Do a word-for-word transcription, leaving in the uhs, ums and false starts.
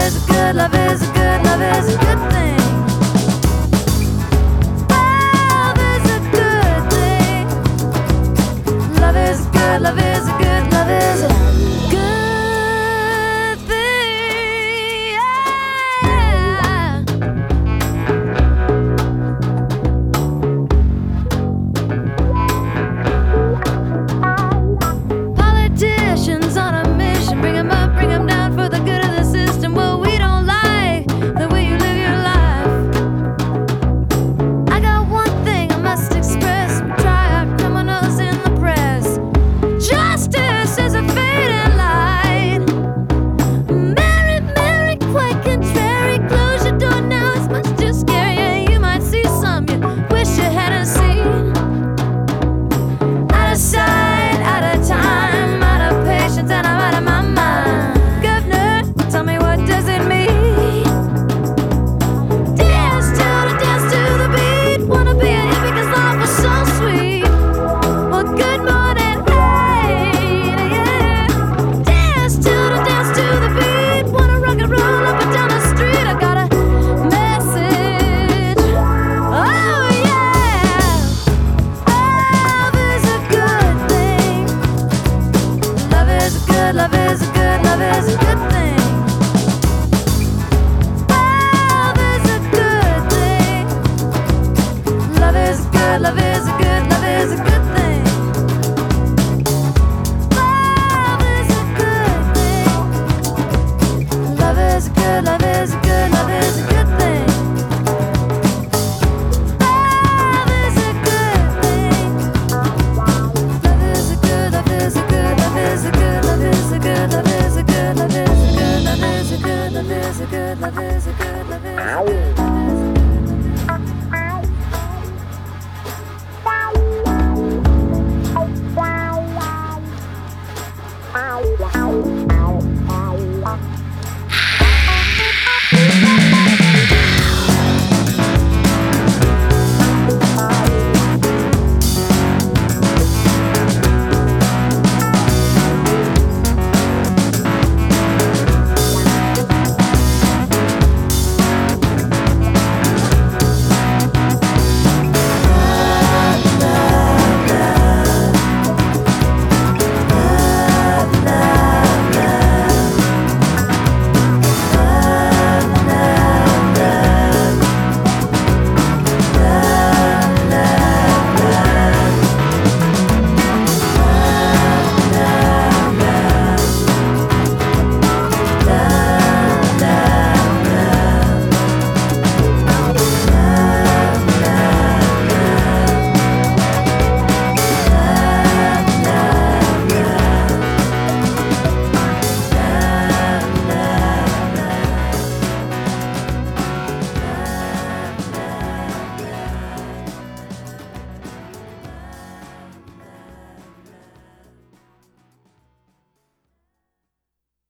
is a good, love is a good, love is a good thing. Love is a good thing. Love is good, love is a good, love is a good thing. Politicians on a mission, bring 'em up, bring 'em down for the good of the system. Well, we don't like the way you live your life. I got one thing I must express: try out criminals in the press. Justice is a fading light. Mary, Mary, quite contrary. Close your door now, it's much too scary. Yeah, you might see some you wish you hadn't seen. Out of sight, out of time, out of patience, and I'm out of my mind. Governor, tell me, what does it mean? Dance to the dance to the beat. Wanna be a hippie 'cause life was so sweet. Well, good morning, hey, yeah. Dance to the dance to the beat. Wanna rock and roll up and down the street. I got a message. Oh yeah. Love is a good thing. Love is a good, love is a good, love is a good thing. Love is a good thing. Love is good, love is a good, love is a good thing. Love is a good thing. Love is a good, love is a good, love is a good thing. Love is a good thing. Love is a good, love is a good, love is a good, love is a good, love is a good, love is a good, love is a good, love is a good, love is a good.